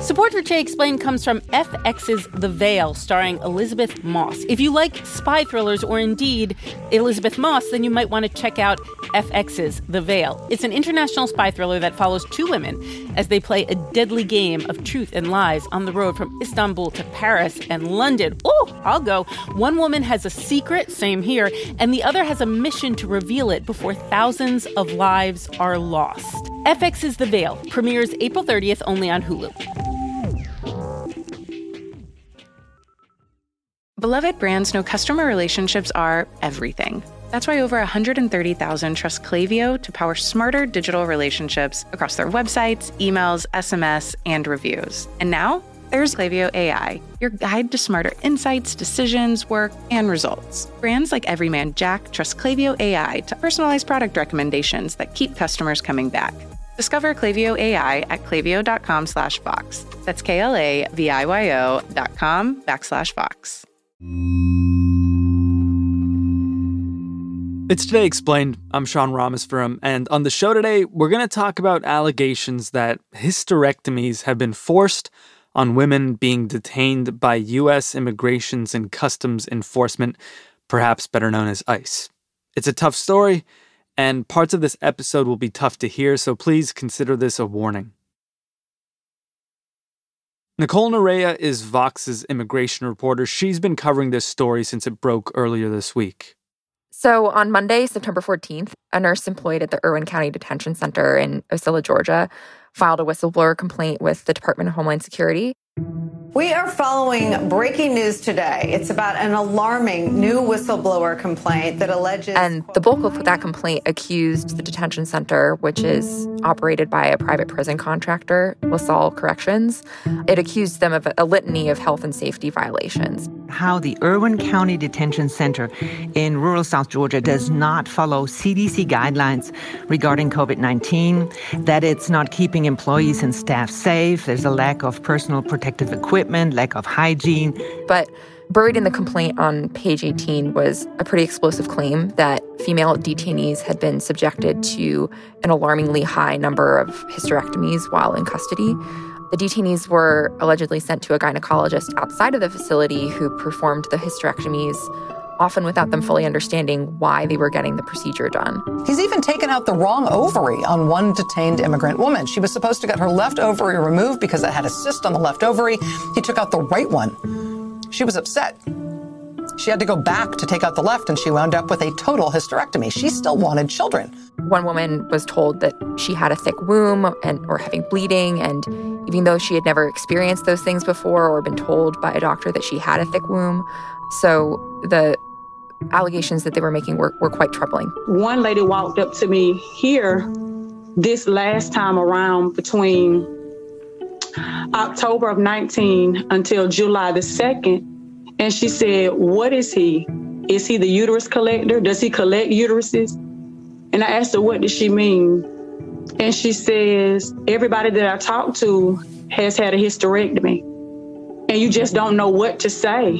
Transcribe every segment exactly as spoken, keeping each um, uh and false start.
Support for Che Explained comes from F X's The Veil, starring Elizabeth Moss. If you like spy thrillers or indeed Elizabeth Moss, then you might want to check out F X's The Veil. It's an international spy thriller that follows two women as they play a deadly game of truth and lies on the road from Istanbul to Paris and London. Oh, I'll go. One woman has a secret, same here, and the other has a mission to reveal it before thousands of lives are lost. F X's The Veil premieres April thirtieth only on Hulu. Beloved brands know customer relationships are everything. That's why over one hundred thirty thousand trust Klaviyo to power smarter digital relationships across their websites, emails, S M S, and reviews. And now, there's Klaviyo A I, your guide to smarter insights, decisions, work, and results. Brands like Everyman Jack trust Klaviyo A I to personalize product recommendations that keep customers coming back. Discover Klaviyo A I at klaviyo.com slash Vox. That's K-L-A-V-I-Y-O dot com backslash Vox. It's Today Explained. I'm Sean Rameswaram, and on the show today, we're going to talk about allegations that hysterectomies have been forced on women being detained by U S Immigrations and Customs Enforcement, perhaps better known as ICE. It's a tough story, and parts of this episode will be tough to hear, so please consider this a warning. Nicole Nerea is Vox's immigration reporter. She's been covering this story since it broke earlier this week. So on Monday, September fourteenth, a nurse employed at the Irwin County Detention Center in Ocilla, Georgia, filed a whistleblower complaint with the Department of Homeland Security. We are following breaking news today. It's about an alarming new whistleblower complaint that alleges... And the bulk of that complaint accused the detention center, which is operated by a private prison contractor, LaSalle Corrections. It accused them of a litany of health and safety violations. How the Irwin County Detention Center in rural South Georgia does not follow C D C guidelines regarding covid nineteen, that it's not keeping employees and staff safe, there's a lack of personal protective equipment, lack of hygiene. But buried in the complaint on page eighteen was a pretty explosive claim that female detainees had been subjected to an alarmingly high number of hysterectomies while in custody. The detainees were allegedly sent to a gynecologist outside of the facility who performed the hysterectomies, often without them fully understanding why they were getting the procedure done. He's even taken out the wrong ovary on one detained immigrant woman. She was supposed to get her left ovary removed because it had a cyst on the left ovary. He took out the right one. She was upset. She had to go back to take out the left, and she wound up with a total hysterectomy. She still wanted children. One woman was told that she had a thick womb and or having bleeding, and even though she had never experienced those things before or been told by a doctor that she had a thick womb, so the allegations that they were making were, were quite troubling. One lady walked up to me here this last time around between October of nineteen until July the second, and she said, "What is he? Is he the uterus collector? Does he collect uteruses?" And I asked her, what does she mean? And she says, everybody that I talk to has had a hysterectomy, and you just don't know what to say.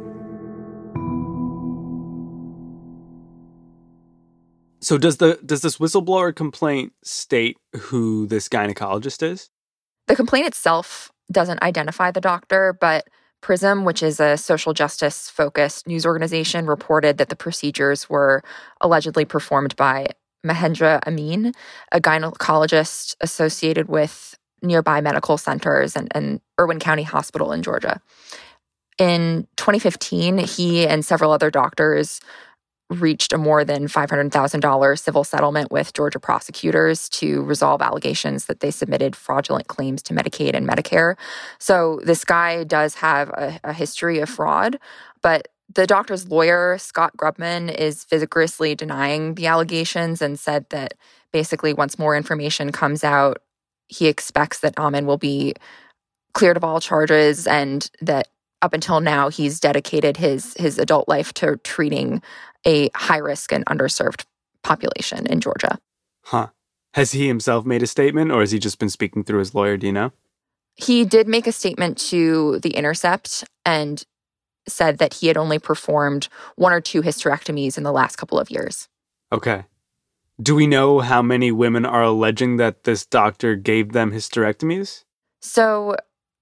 So does the does this whistleblower complaint state who this gynecologist is? The complaint itself doesn't identify the doctor, but PRISM, which is a social justice-focused news organization, reported that the procedures were allegedly performed by Mahendra Amin, a gynecologist associated with nearby medical centers and, and Irwin County Hospital in Georgia. In twenty fifteen, he and several other doctors reached a more than five hundred thousand dollars civil settlement with Georgia prosecutors to resolve allegations that they submitted fraudulent claims to Medicaid and Medicare. So this guy does have a, a history of fraud, but the doctor's lawyer, Scott Grubman, is vigorously denying the allegations and said that basically once more information comes out, he expects that Amin will be cleared of all charges and that up until now, he's dedicated his his adult life to treating a high-risk and underserved population in Georgia. Huh. Has he himself made a statement, or has he just been speaking through his lawyer? Do you know? He did make a statement to The Intercept and said that he had only performed one or two hysterectomies in the last couple of years. Okay. Do we know how many women are alleging that this doctor gave them hysterectomies? So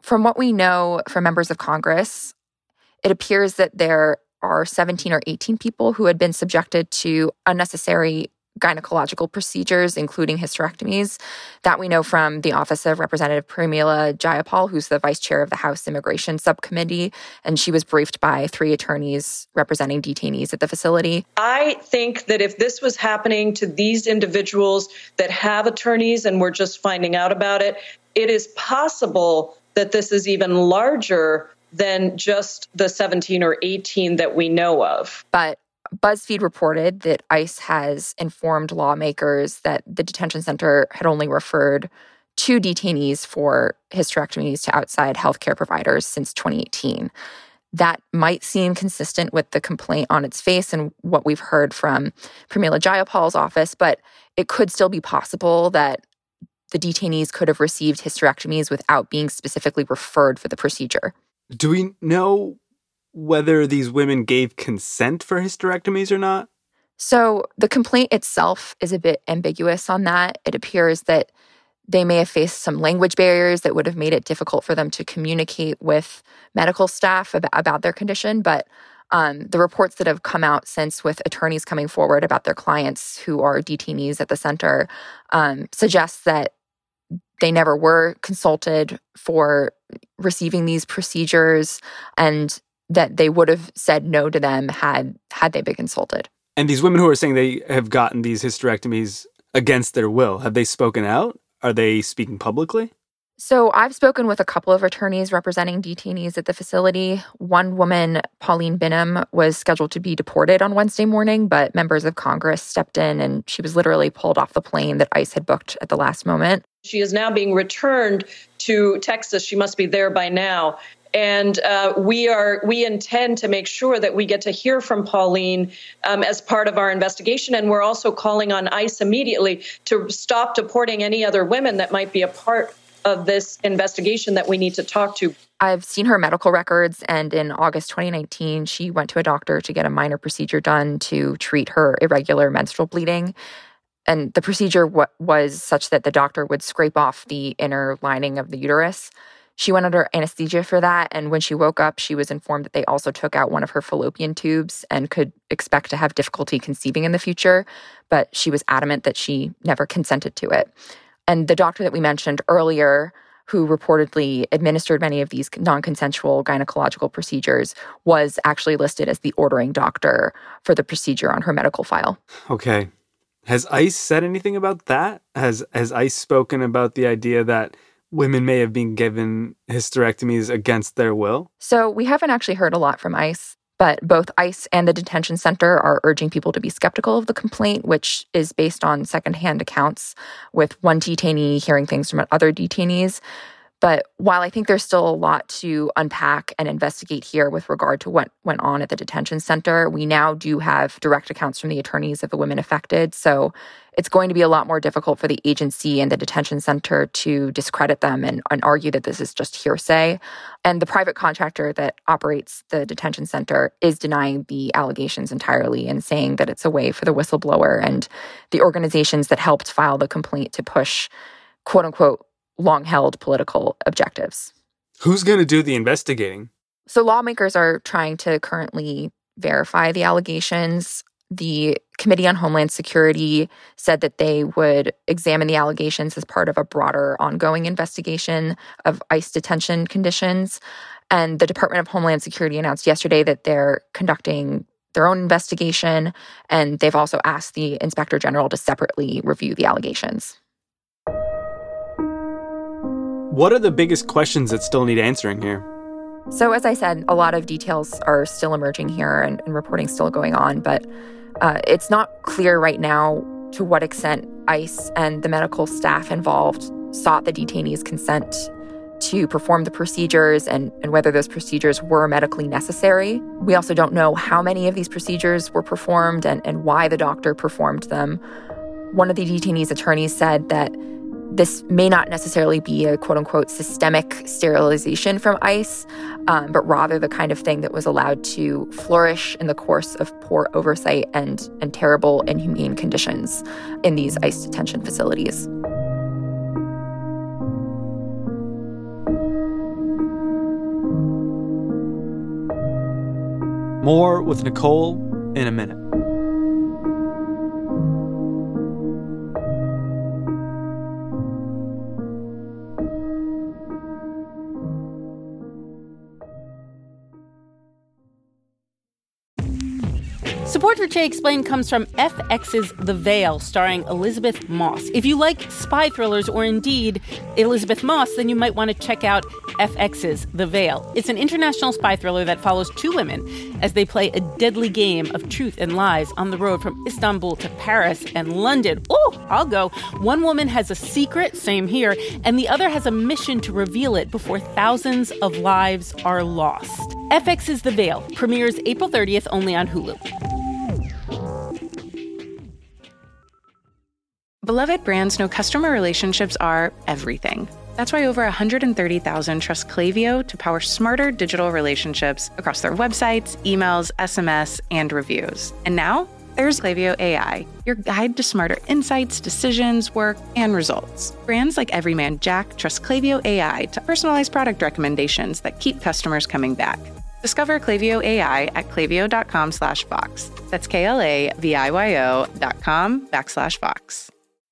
From what we know from members of Congress, it appears that there are seventeen or eighteen people who had been subjected to unnecessary gynecological procedures, including hysterectomies. That we know from the office of Representative Pramila Jayapal, who's the vice chair of the House Immigration Subcommittee, and she was briefed by three attorneys representing detainees at the facility. I think that if this was happening to these individuals that have attorneys and we're just finding out about it, it is possible that this is even larger than just the seventeen or eighteen that we know of. But BuzzFeed reported that ICE has informed lawmakers that the detention center had only referred two detainees for hysterectomies to outside healthcare providers since twenty eighteen. That might seem consistent with the complaint on its face and what we've heard from Pramila Jayapal's office, but it could still be possible that the detainees could have received hysterectomies without being specifically referred for the procedure. Do we know whether these women gave consent for hysterectomies or not? So the complaint itself is a bit ambiguous on that. It appears that they may have faced some language barriers that would have made it difficult for them to communicate with medical staff about, about their condition. But um, the reports that have come out since with attorneys coming forward about their clients who are detainees at the center um, suggests that they never were consulted for receiving these procedures and that they would have said no to them had had they been consulted. And these women who are saying they have gotten these hysterectomies against their will, have they spoken out? Are they speaking publicly? So I've spoken with a couple of attorneys representing detainees at the facility. One woman, Pauline Binham, was scheduled to be deported on Wednesday morning, but members of Congress stepped in and she was literally pulled off the plane that ICE had booked at the last moment. She is now being returned to Texas. She must be there by now. And uh, we are we intend to make sure that we get to hear from Pauline um, as part of our investigation. And we're also calling on ICE immediately to stop deporting any other women that might be a part of this investigation that we need to talk to. I've seen her medical records, and in August twenty nineteen, she went to a doctor to get a minor procedure done to treat her irregular menstrual bleeding. And the procedure w- was such that the doctor would scrape off the inner lining of the uterus. She went under anesthesia for that, and when she woke up, she was informed that they also took out one of her fallopian tubes and could expect to have difficulty conceiving in the future, but she was adamant that she never consented to it. And the doctor that we mentioned earlier, who reportedly administered many of these non-consensual gynecological procedures, was actually listed as the ordering doctor for the procedure on her medical file. Okay. Has ICE said anything about that? Has has ICE spoken about the idea that women may have been given hysterectomies against their will? So we haven't actually heard a lot from ICE, but both ICE and the detention center are urging people to be skeptical of the complaint, which is based on secondhand accounts, with one detainee hearing things from other detainees. But while I think there's still a lot to unpack and investigate here with regard to what went on at the detention center, we now do have direct accounts from the attorneys of the women affected. So it's going to be a lot more difficult for the agency and the detention center to discredit them and, and argue that this is just hearsay. And the private contractor that operates the detention center is denying the allegations entirely and saying that it's a way for the whistleblower and the organizations that helped file the complaint to push, quote unquote, long-held political objectives. Who's going to do the investigating? So lawmakers are trying to currently verify the allegations. The Committee on Homeland Security said that they would examine the allegations as part of a broader ongoing investigation of ICE detention conditions. And the Department of Homeland Security announced yesterday that they're conducting their own investigation, and they've also asked the Inspector General to separately review the allegations. What are the biggest questions that still need answering here? So as I said, a lot of details are still emerging here and, and reporting still going on, but uh, it's not clear right now to what extent ICE and the medical staff involved sought the detainees' consent to perform the procedures and, and whether those procedures were medically necessary. We also don't know how many of these procedures were performed and, and why the doctor performed them. One of the detainees' attorneys said that this may not necessarily be a quote-unquote systemic sterilization from ICE, um, but rather the kind of thing that was allowed to flourish in the course of poor oversight and, and terrible, inhumane conditions in these ICE detention facilities. More with Nicole in a minute. Support for Che Explained comes from F X's The Veil, starring Elisabeth Moss. If you like spy thrillers or indeed Elisabeth Moss, then you might want to check out F X's The Veil. It's an international spy thriller that follows two women as they play a deadly game of truth and lies on the road from Istanbul to Paris and London. Oh, I'll go. One woman has a secret, same here, and the other has a mission to reveal it before thousands of lives are lost. F X's The Veil premieres April thirtieth only on Hulu. Beloved brands know customer relationships are everything. That's why over one hundred thirty thousand trust Klaviyo to power smarter digital relationships across their websites, emails, S M S, and reviews. And now, there's Klaviyo A I, your guide to smarter insights, decisions, work, and results. Brands like Everyman Jack trust Klaviyo A I to personalize product recommendations that keep customers coming back. Discover Klaviyo A I at klaviyo.com slash Vox. That's K-L-A-V-I-Y-O dot com backslash Vox.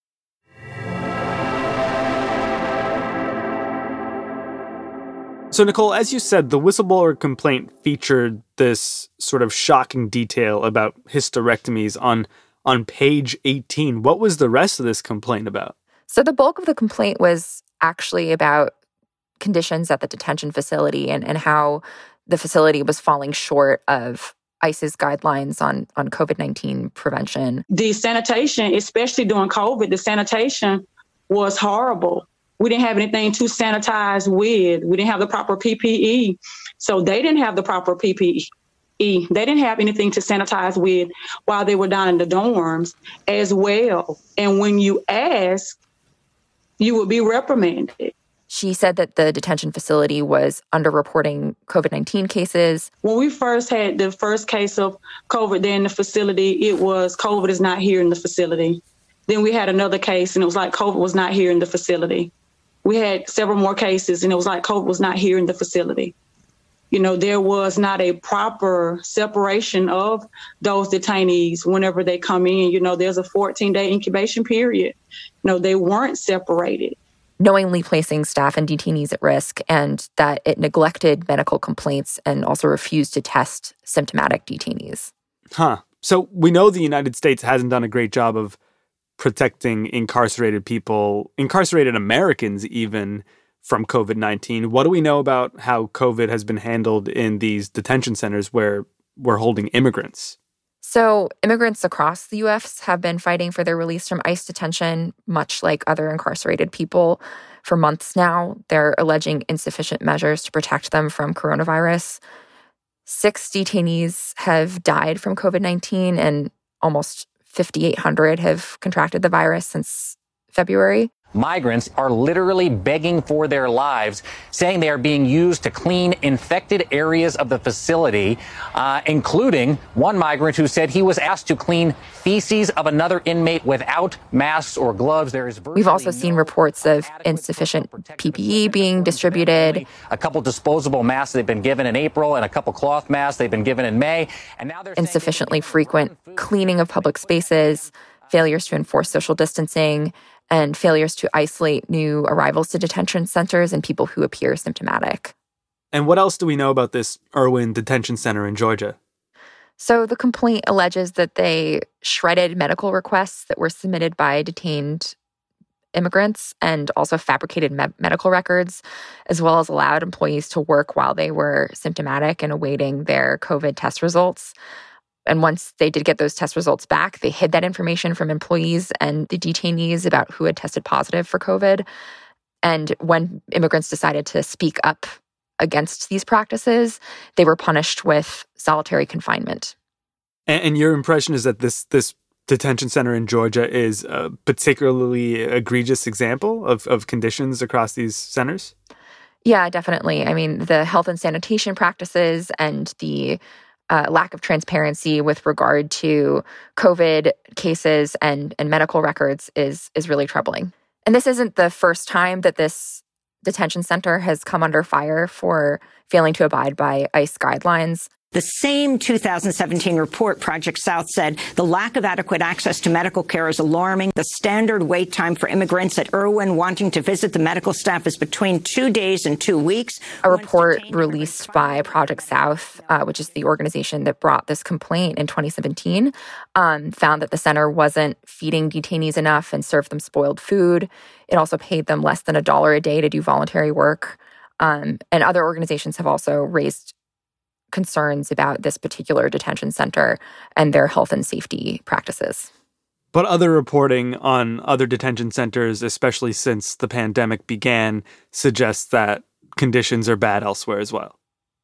So, Nicole, as you said, the whistleblower complaint featured this sort of shocking detail about hysterectomies on on page eighteen. What was the rest of this complaint about? So the bulk of the complaint was actually about conditions at the detention facility and, and how the facility was falling short of ICE's guidelines on, on COVID nineteen prevention. The sanitation, especially during COVID, the sanitation was horrible. We didn't have anything to sanitize with. We didn't have the proper P P E. So they didn't have the proper P P E. They didn't have anything to sanitize with while they were down in the dorms as well. And when you ask, you would be reprimanded. She said that the detention facility was underreporting COVID nineteen cases. When we first had the first case of COVID there in the facility, it was COVID is not here in the facility. Then we had another case and it was like COVID was not here in the facility. We had several more cases and it was like COVID was not here in the facility. You know, there was not a proper separation of those detainees whenever they come in. You know, there's a fourteen-day incubation period. You know, they weren't separated. Knowingly placing staff and detainees at risk, and that it neglected medical complaints and also refused to test symptomatic detainees. Huh. So we know the United States hasn't done a great job of protecting incarcerated people, incarcerated Americans even, from COVID nineteen. What do we know about how COVID has been handled in these detention centers where we're holding immigrants? So immigrants across the U S have been fighting for their release from ICE detention, much like other incarcerated people. For months now, they're alleging insufficient measures to protect them from coronavirus. Six detainees have died from COVID nineteen, and almost fifty-eight hundred have contracted the virus since February. Migrants are literally begging for their lives, saying they are being used to clean infected areas of the facility, uh, including one migrant who said he was asked to clean feces of another inmate without masks or gloves. There is We've also seen reports of insufficient P P E being distributed. A couple disposable masks they've been given in April and a couple cloth masks they've been given in May. And now they're insufficiently frequent cleaning of public spaces, failures to enforce social distancing, and failures to isolate new arrivals to detention centers and people who appear symptomatic. And what else do we know about this Irwin Detention Center in Georgia? So the complaint alleges that they shredded medical requests that were submitted by detained immigrants and also fabricated me- medical records, as well as allowed employees to work while they were symptomatic and awaiting their COVID test results. And once they did get those test results back, they hid that information from employees and the detainees about who had tested positive for COVID. And when immigrants decided to speak up against these practices, they were punished with solitary confinement. And, and your impression is that this this detention center in Georgia is a particularly egregious example of, of conditions across these centers? Yeah, definitely. I mean, the health and sanitation practices and the Uh, lack of transparency with regard to COVID cases and, and medical records is is really troubling. And this isn't the first time that this detention center has come under fire for failing to abide by ICE guidelines. The same two thousand seventeen report, Project South, said the lack of adequate access to medical care is alarming. The standard wait time for immigrants at Irwin wanting to visit the medical staff is between two days and two weeks. A report released by Project South, uh, which is the organization that brought this complaint in twenty seventeen, um, found that the center wasn't feeding detainees enough and served them spoiled food. It also paid them less than a dollar a day to do voluntary work. Um, and other organizations have also raised concerns about this particular detention center and their health and safety practices. But other reporting on other detention centers, especially since the pandemic began, suggests that conditions are bad elsewhere as well.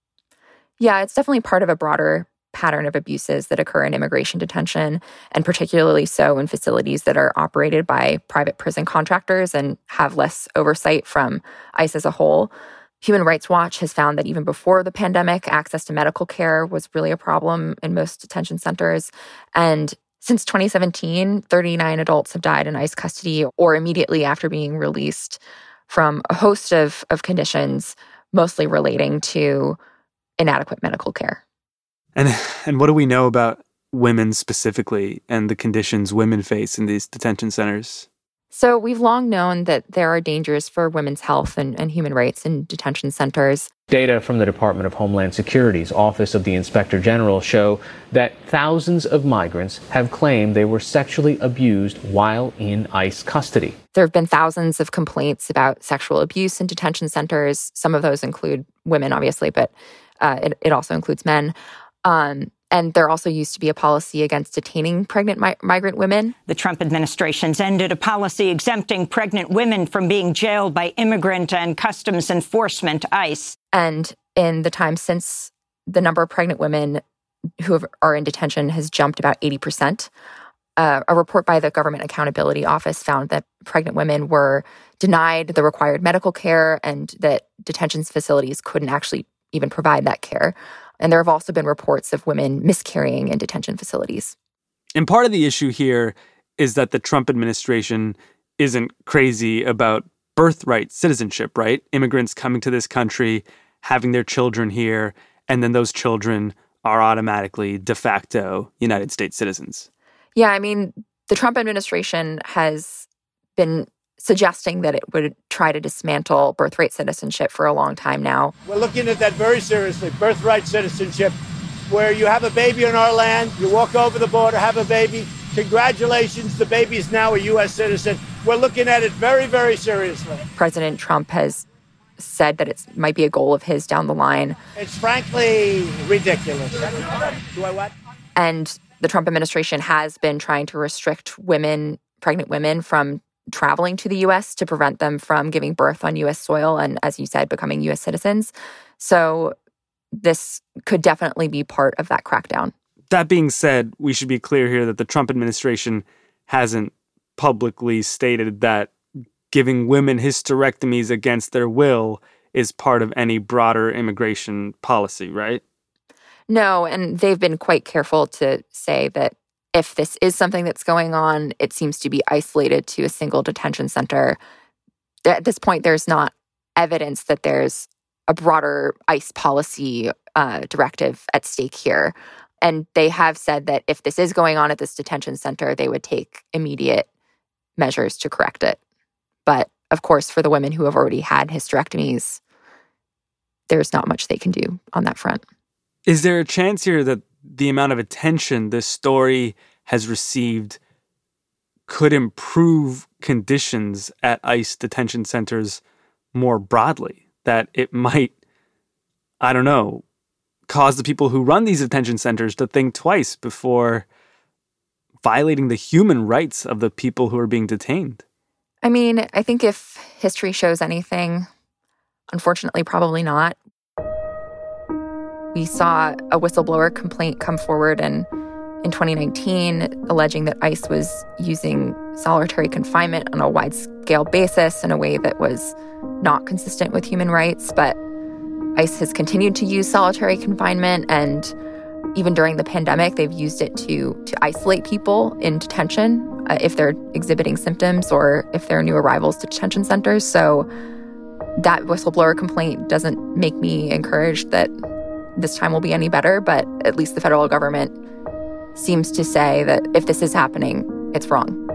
Yeah, it's definitely part of a broader pattern of abuses that occur in immigration detention, and particularly so in facilities that are operated by private prison contractors and have less oversight from ICE as a whole. Human Rights Watch has found that even before the pandemic, access to medical care was really a problem in most detention centers. And since twenty seventeen, thirty-nine adults have died in ICE custody or immediately after being released from a host of, of conditions, mostly relating to inadequate medical care. And and what do we know about women specifically and the conditions women face in these detention centers? So we've long known that there are dangers for women's health and, and human rights in detention centers. Data from the Department of Homeland Security's Office of the Inspector General show that thousands of migrants have claimed they were sexually abused while in ICE custody. There have been thousands of complaints about sexual abuse in detention centers. Some of those include women, obviously, but uh, it, it also includes men. Um, And there also used to be a policy against detaining pregnant mi- migrant women. The Trump administration's ended a policy exempting pregnant women from being jailed by immigrant and customs enforcement, ICE. And in the time since, the number of pregnant women who have, are in detention has jumped about eighty percent. Uh, a report by the Government Accountability Office found that pregnant women were denied the required medical care and that detention facilities couldn't actually even provide that care. And there have also been reports of women miscarrying in detention facilities. And part of the issue here is that the Trump administration isn't crazy about birthright citizenship, right? Immigrants coming to this country, having their children here, and then those children are automatically de facto United States citizens. Yeah, I mean, the Trump administration has been suggesting that it would try to dismantle birthright citizenship for a long time now. We're looking at that very seriously, birthright citizenship, where you have a baby on our land, you walk over the border, have a baby. Congratulations, the baby is now a U S citizen. We're looking at it very, very seriously. President Trump has said that it might be a goal of his down the line. It's frankly ridiculous. Do I what? And the Trump administration has been trying to restrict women, pregnant women, from traveling to the U S to prevent them from giving birth on U S soil and, as you said, becoming U S citizens. So this could definitely be part of that crackdown. That being said, we should be clear here that the Trump administration hasn't publicly stated that giving women hysterectomies against their will is part of any broader immigration policy, right? No, and they've been quite careful to say that if this is something that's going on, it seems to be isolated to a single detention center. At this point, there's not evidence that there's a broader ICE policy uh, directive at stake here. And they have said that if this is going on at this detention center, they would take immediate measures to correct it. But of course, for the women who have already had hysterectomies, there's not much they can do on that front. Is there a chance here that the amount of attention this story has received could improve conditions at ICE detention centers more broadly? That it might, I don't know, cause the people who run these detention centers to think twice before violating the human rights of the people who are being detained? I mean, I think if history shows anything, unfortunately, probably not. We saw a whistleblower complaint come forward in, in twenty nineteen alleging that ICE was using solitary confinement on a wide-scale basis in a way that was not consistent with human rights. But ICE has continued to use solitary confinement, and even during the pandemic, they've used it to, to isolate people in detention uh, if they're exhibiting symptoms or if there are new arrivals to detention centers. So that whistleblower complaint doesn't make me encouraged that this time will be any better, but at least the federal government seems to say that if this is happening, it's wrong.